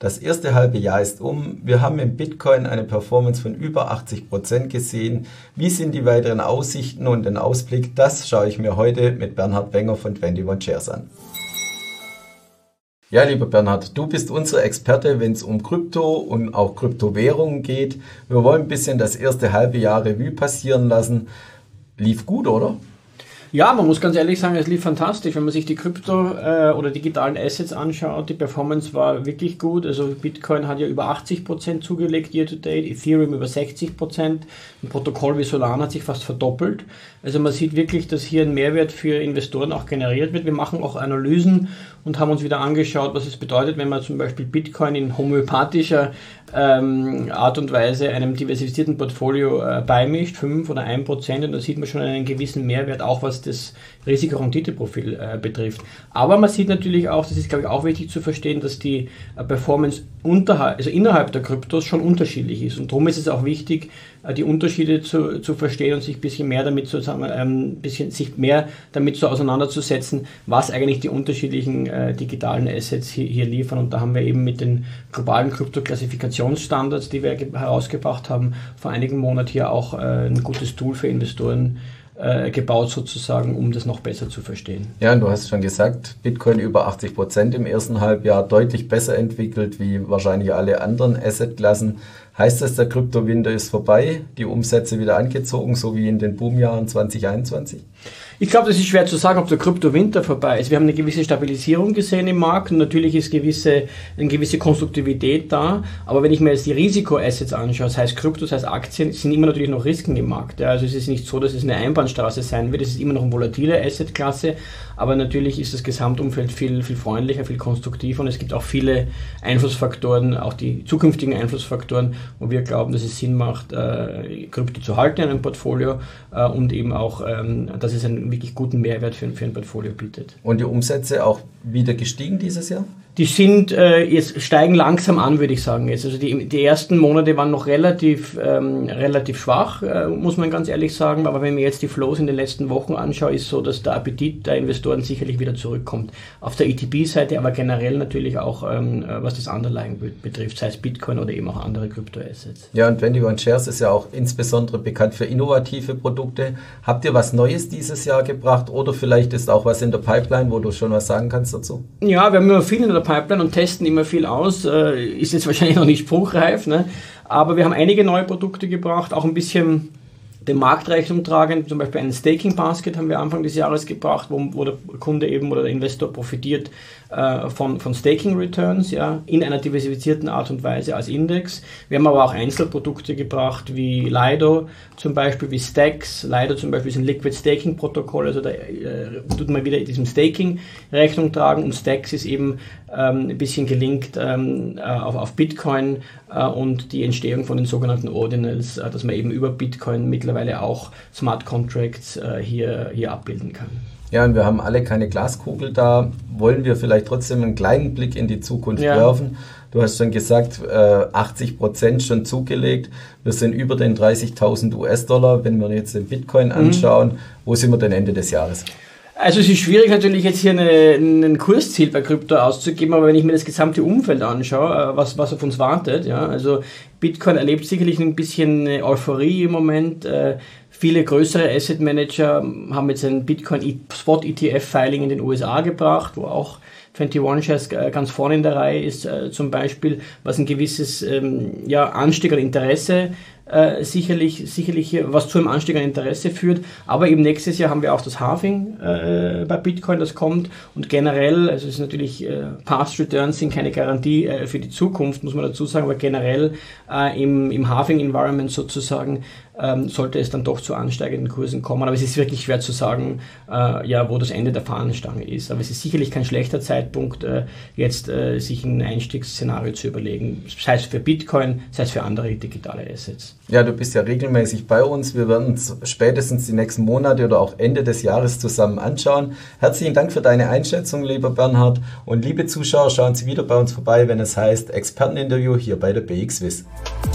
Das erste halbe Jahr ist um. Wir haben im Bitcoin eine Performance von über 80% gesehen. Wie sind die weiteren Aussichten und den Ausblick? Das schaue ich mir heute mit Bernhard Wenger von 21Shares an. Ja, lieber Bernhard, du bist unser Experte, wenn es um Krypto und auch Kryptowährungen geht. Wir wollen ein bisschen das erste halbe Jahr Revue passieren lassen. Lief gut, oder? Ja, man muss ganz ehrlich sagen, es lief fantastisch. Wenn man sich die Krypto- oder digitalen Assets anschaut, die Performance war wirklich gut. Also Bitcoin hat ja über 80% zugelegt year to date, Ethereum über 60%, ein Protokoll wie Solana hat sich fast verdoppelt. Also man sieht wirklich, dass hier ein Mehrwert für Investoren auch generiert wird. Wir machen auch Analysen und haben uns wieder angeschaut, was es bedeutet, wenn man zum Beispiel Bitcoin in homöopathischer Art und Weise einem diversifizierten Portfolio beimischt, 5 oder 1%, und da sieht man schon einen gewissen Mehrwert, auch was das Risiko-Rendite-Profil betrifft. Aber man sieht natürlich auch, das ist glaube ich auch wichtig zu verstehen, dass die Performance innerhalb der Kryptos schon unterschiedlich ist, und darum ist es auch wichtig, die Unterschiede zu verstehen und sich ein bisschen mehr damit auseinanderzusetzen, was eigentlich die unterschiedlichen digitalen Assets hier liefern. Und da haben wir eben mit den globalen Kryptoklassifikationsstandards, die wir herausgebracht haben, vor einigen Monaten hier auch ein gutes Tool für Investoren gebaut sozusagen, um das noch besser zu verstehen. Ja, und du hast schon gesagt, Bitcoin über 80% im ersten Halbjahr, deutlich besser entwickelt wie wahrscheinlich alle anderen Assetklassen. Heißt das, der Kryptowinter ist vorbei, die Umsätze wieder angezogen, so wie in den Boomjahren 2021? Ich glaube, das ist schwer zu sagen, ob der Kryptowinter vorbei ist. Wir haben eine gewisse Stabilisierung gesehen im Markt und natürlich ist eine gewisse Konstruktivität da. Aber wenn ich mir jetzt die Risikoassets anschaue, das heißt Kryptos, das heißt Aktien, sind immer natürlich noch Risiken im Markt. Ja, also es ist nicht so, dass es eine Einbahnstraße sein wird. Es ist immer noch eine volatile Assetklasse, aber natürlich ist das Gesamtumfeld viel freundlicher, viel konstruktiver, und es gibt auch viele Einflussfaktoren, auch die zukünftigen Einflussfaktoren, wo wir glauben, dass es Sinn macht, Krypto zu halten in einem Portfolio und eben auch, dass es einen wirklich guten Mehrwert für ein Portfolio bietet. Und die Umsätze auch wieder gestiegen dieses Jahr? Die sind jetzt steigen langsam an, würde ich sagen jetzt. Also die ersten Monate waren noch relativ schwach, muss man ganz ehrlich sagen. Aber wenn man jetzt die Flows in den letzten Wochen anschaut, ist so, dass der Appetit der Investoren sicherlich wieder zurückkommt. Auf der ETP-Seite, aber generell natürlich auch, was das Underlying betrifft, sei es Bitcoin oder eben auch andere Kryptoassets. Ja, und 21Shares ist ja auch insbesondere bekannt für innovative Produkte. Habt ihr was Neues dieses Jahr gebracht oder vielleicht ist auch was in der Pipeline, wo du schon was sagen kannst dazu? Ja, wir haben immer viel in der Pipeline und testen immer viel aus. Ist jetzt wahrscheinlich noch nicht spruchreif, ne? Aber wir haben einige neue Produkte gebracht, auch ein bisschen dem Markt Rechnung tragen. Zum Beispiel einen Staking Basket haben wir Anfang des Jahres gebracht, wo der Kunde eben oder der Investor profitiert von Staking Returns, ja, in einer diversifizierten Art und Weise als Index. Wir haben aber auch Einzelprodukte gebracht, wie Lido zum Beispiel, wie Stacks. Lido zum Beispiel ist ein Liquid Staking Protokoll, also da tut man wieder diesem Staking Rechnung tragen, und Stacks ist eben ein bisschen gelinkt auf Bitcoin und die Entstehung von den sogenannten Ordinals, dass man eben über Bitcoin mittlerweile auch Smart Contracts hier abbilden kann. Ja, und wir haben alle keine Glaskugel da. Wollen wir vielleicht trotzdem einen kleinen Blick in die Zukunft werfen? Du hast schon gesagt, 80% schon zugelegt. Wir sind über den 30.000 US-Dollar. Wenn wir jetzt den Bitcoin anschauen, wo sind wir denn Ende des Jahres? Also es ist schwierig natürlich jetzt hier ein Kursziel bei Krypto auszugeben, aber wenn ich mir das gesamte Umfeld anschaue, was auf uns wartet, ja, also Bitcoin erlebt sicherlich ein bisschen Euphorie im Moment. Viele größere Asset Manager haben jetzt ein Bitcoin Spot ETF Filing in den USA gebracht, wo auch 21Shares ganz vorne in der Reihe ist, zum Beispiel, was ein gewisses Anstieg an Interesse sicherlich was zu einem Anstieg an Interesse führt. Aber eben nächstes Jahr haben wir auch das Halving bei Bitcoin, das kommt. Und generell, also es ist natürlich, Past Returns sind keine Garantie für die Zukunft, muss man dazu sagen, aber generell im Halving-Environment sozusagen sollte es dann doch zu ansteigenden Kursen kommen. Aber es ist wirklich schwer zu sagen, wo das Ende der Fahnenstange ist. Aber es ist sicherlich kein schlechter Zeitpunkt, jetzt sich ein Einstiegsszenario zu überlegen, sei es für Bitcoin, sei es für andere digitale Assets. Ja, du bist ja regelmäßig bei uns. Wir werden uns spätestens die nächsten Monate oder auch Ende des Jahres zusammen anschauen. Herzlichen Dank für deine Einschätzung, lieber Bernhard. Und liebe Zuschauer, schauen Sie wieder bei uns vorbei, wenn es heißt Experteninterview hier bei der BXWIS.